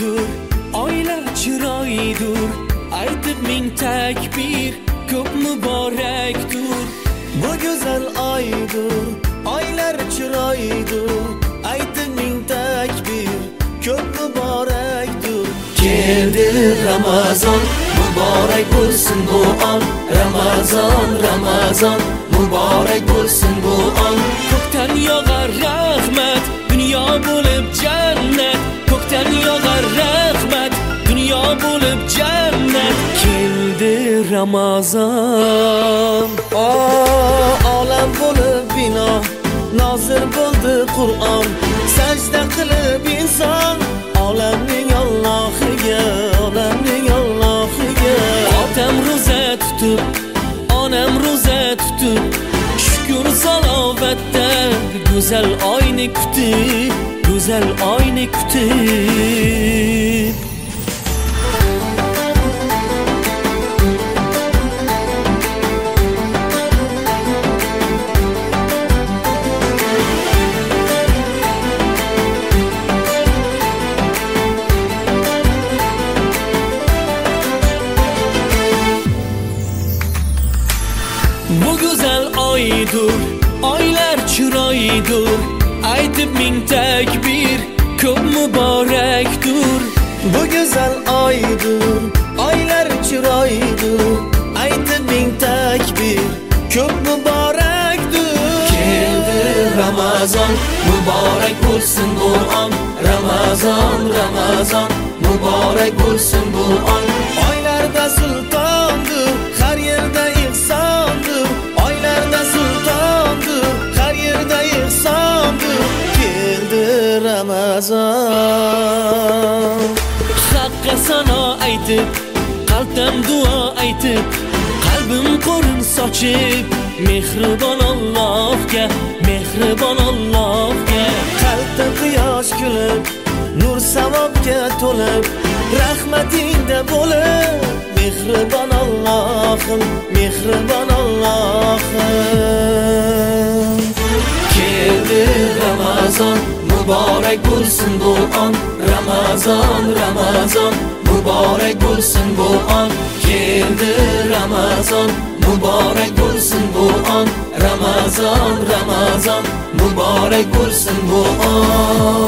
oydur, oylar chiroydur, aytib ming takbir, ko'p muborakdur. Bu güzel aydır, aylar chiroydur, aytib ming takbir, ko'p muborakdur. Keldi Ramazon, muborak bo'lsin bu on. Ramazon, Ramazon, muborak bo'lsin bu on. Ko'kdan yog'ar rahmat, dunyo bo'lib jannat. Ko'kdan yog'ar rahmat, dunyo bo'lib jannat. Keldi Ramazon. Olam bo'lib bino, nozil bo'ldi Qur'on. Sajda qilib inson olamning Allohiga, olamning Allohiga. Otam ro'za tutib, onam ro'za tutib, shukr salovatda go'zal oyni kutib, go'zal oyni kutib. Bu güzel oydur, oylar chiroydur, aytib ming takbir, ko'p muborakdur. Bu güzel aydır, aylar chiroydur, aytib ming takbir, ko'p muborakdur. Keldi Ramazon, muborak bo'lsin bu on. Ramazon, Ramazon, muborak bo'lsin bu on. Oylarda sultondur, har yerda ihsondur. Oylarda sultondur, har yerda ihsondur. Keldi Ramazon. Haqqa sano aytib, qalbdan duo aytib, qalbim qo'rin sochib, mehribon Allohga, mehribon Allohga. Qalbda quyosh kulib, nur savobga to'lib, rahmatingda bo'lib, mehribon Allohim, mehribon Allohim. Keldi Ramazon, muborak bo'lsin bu on. Ramazon, Ramazon, muborak bo'lsin bu on. Keldi Ramazon, muborak bo'lsin bu on. Ramazon, Ramazon, muborak bo'lsin bu on.